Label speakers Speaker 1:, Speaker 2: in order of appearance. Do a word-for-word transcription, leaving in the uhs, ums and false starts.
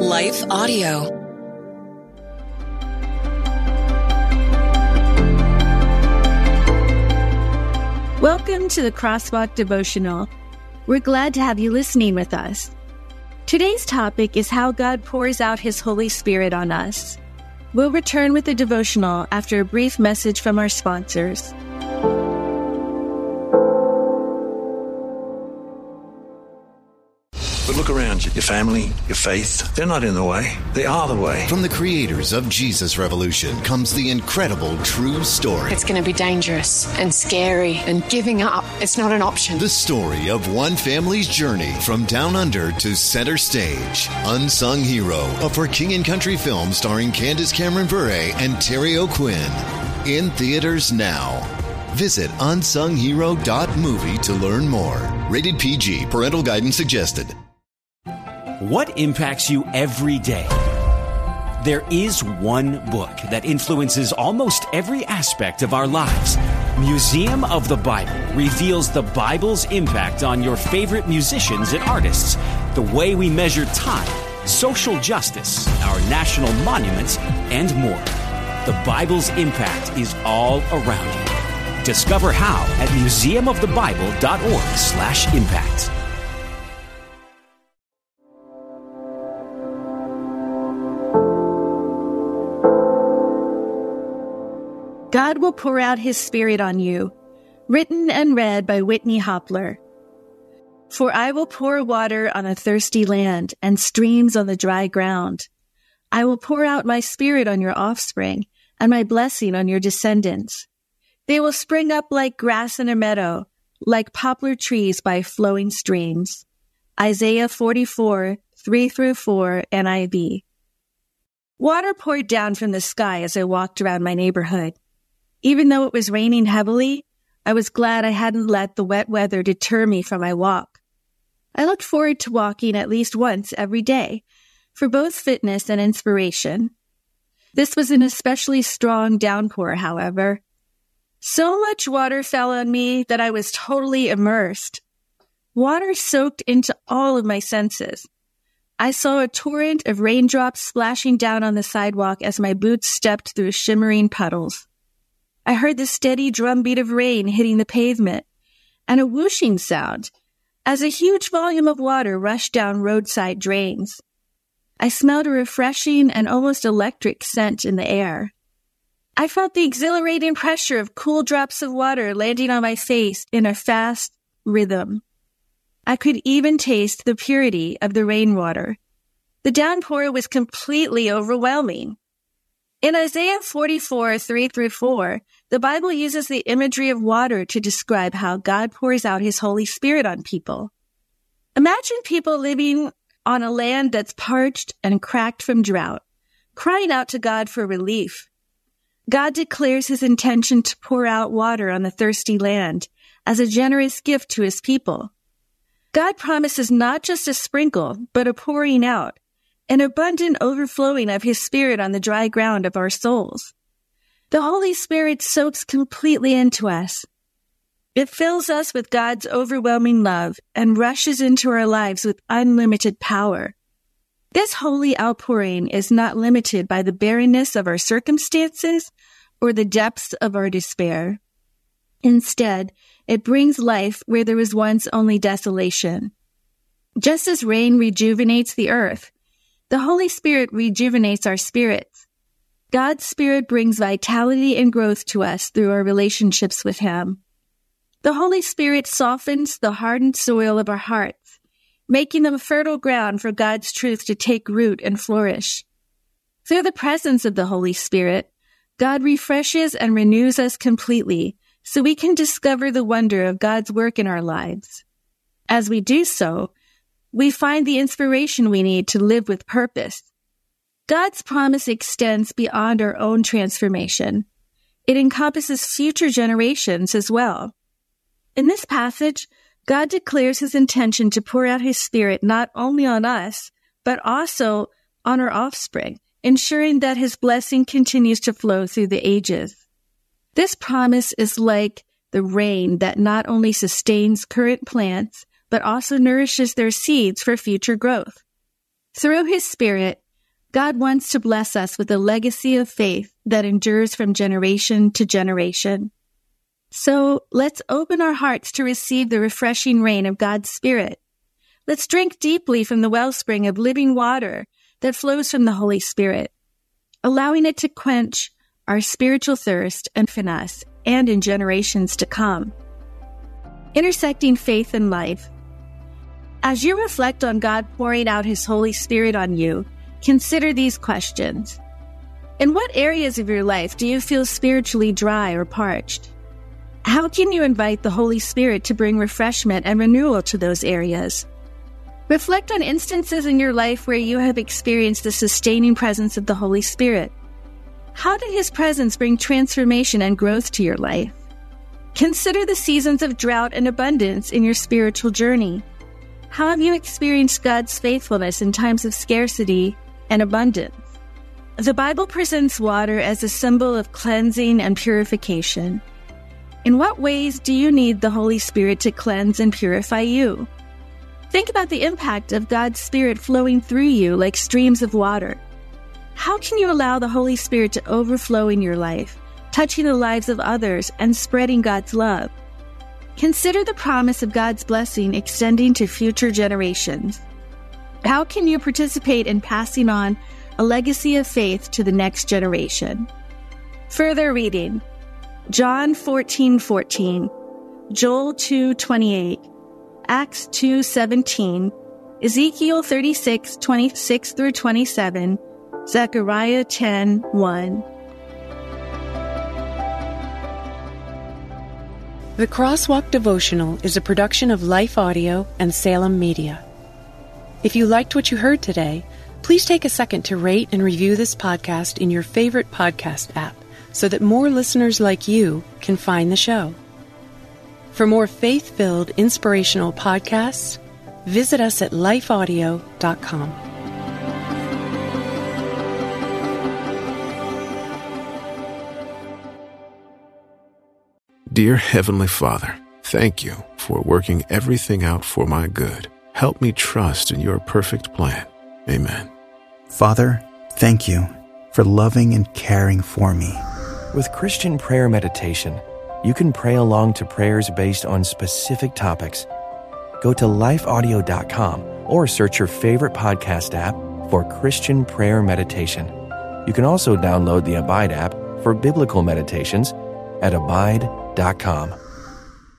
Speaker 1: Life Audio.
Speaker 2: Welcome to the Crosswalk Devotional. We're glad to have you listening with us. Today's topic is how God pours out His Holy Spirit on us. We'll return with the devotional after a brief message from our sponsors.
Speaker 3: But look around you. Your family, your faith, they're not in the way. They are the way.
Speaker 4: From the creators of Jesus Revolution comes the incredible true story.
Speaker 5: It's going to be dangerous and scary, and giving up, it's not an option.
Speaker 4: The story of one family's journey from down under to center stage. Unsung Hero, a For King and Country film starring Candace Cameron Bure and Terry O'Quinn. In theaters now. Visit unsung hero dot movie to learn more. Rated P G. Parental guidance suggested.
Speaker 6: What impacts you every day? There is one book that influences almost every aspect of our lives. Museum of the Bible reveals the Bible's impact on your favorite musicians and artists, the way we measure time, social justice, our national monuments, and more. The Bible's impact is all around you. Discover how at museum of the bible dot org slash impact.
Speaker 2: God will pour out His Spirit on you. Written and read by Whitney Hopler. For I will pour water on a thirsty land and streams on the dry ground. I will pour out my Spirit on your offspring and my blessing on your descendants. They will spring up like grass in a meadow, like poplar trees by flowing streams. Isaiah forty-four, three through four, N I V. Water poured down from the sky as I walked around my neighborhood. Even though it was raining heavily, I was glad I hadn't let the wet weather deter me from my walk. I looked forward to walking at least once every day, for both fitness and inspiration. This was an especially strong downpour, however. So much water fell on me that I was totally immersed. Water soaked into all of my senses. I saw a torrent of raindrops splashing down on the sidewalk as my boots stepped through shimmering puddles. I heard the steady drumbeat of rain hitting the pavement and a whooshing sound as a huge volume of water rushed down roadside drains. I smelled a refreshing and almost electric scent in the air. I felt the exhilarating pressure of cool drops of water landing on my face in a fast rhythm. I could even taste the purity of the rainwater. The downpour was completely overwhelming. In Isaiah forty-four, three through four, the Bible uses the imagery of water to describe how God pours out His Holy Spirit on people. Imagine people living on a land that's parched and cracked from drought, crying out to God for relief. God declares His intention to pour out water on the thirsty land as a generous gift to His people. God promises not just a sprinkle, but a pouring out, an abundant overflowing of His Spirit on the dry ground of our souls. The Holy Spirit soaks completely into us. It fills us with God's overwhelming love and rushes into our lives with unlimited power. This holy outpouring is not limited by the barrenness of our circumstances or the depths of our despair. Instead, it brings life where there was once only desolation. Just as rain rejuvenates the earth, the Holy Spirit rejuvenates our spirits. God's Spirit brings vitality and growth to us through our relationships with Him. The Holy Spirit softens the hardened soil of our hearts, making them fertile ground for God's truth to take root and flourish. Through the presence of the Holy Spirit, God refreshes and renews us completely so we can discover the wonder of God's work in our lives. As we do so, we find the inspiration we need to live with purpose. God's promise extends beyond our own transformation. It encompasses future generations as well. In this passage, God declares His intention to pour out His Spirit not only on us, but also on our offspring, ensuring that His blessing continues to flow through the ages. This promise is like the rain that not only sustains current plants, but also nourishes their seeds for future growth. Through His Spirit, God wants to bless us with a legacy of faith that endures from generation to generation. So let's open our hearts to receive the refreshing rain of God's Spirit. Let's drink deeply from the wellspring of living water that flows from the Holy Spirit, allowing it to quench our spiritual thirst and in us and in generations to come. Intersecting faith and life. As you reflect on God pouring out His Holy Spirit on you, consider these questions. In what areas of your life do you feel spiritually dry or parched? How can you invite the Holy Spirit to bring refreshment and renewal to those areas? Reflect on instances in your life where you have experienced the sustaining presence of the Holy Spirit. How did His presence bring transformation and growth to your life? Consider the seasons of drought and abundance in your spiritual journey. How have you experienced God's faithfulness in times of scarcity and abundance? The Bible presents water as a symbol of cleansing and purification. In what ways do you need the Holy Spirit to cleanse and purify you? Think about the impact of God's Spirit flowing through you like streams of water. How can you allow the Holy Spirit to overflow in your life, touching the lives of others and spreading God's love? Consider the promise of God's blessing extending to future generations. How can you participate in passing on a legacy of faith to the next generation? Further reading: John fourteen fourteen, Joel two twenty-eight, Acts two seventeen, Ezekiel thirty-six twenty-six through twenty-seven, Zechariah ten one.
Speaker 1: The Crosswalk Devotional is a production of Life Audio and Salem Media. If you liked what you heard today, please take a second to rate and review this podcast in your favorite podcast app so that more listeners like you can find the show. For more faith-filled, inspirational podcasts, visit us at life audio dot com.
Speaker 7: Dear Heavenly Father, thank you for working everything out for my good. Help me trust in your perfect plan. Amen.
Speaker 8: Father, thank you for loving and caring for me.
Speaker 9: With Christian Prayer Meditation, you can pray along to prayers based on specific topics. Go to life audio dot com or search your favorite podcast app for Christian Prayer Meditation. You can also download the Abide app for biblical meditations at abide dot com.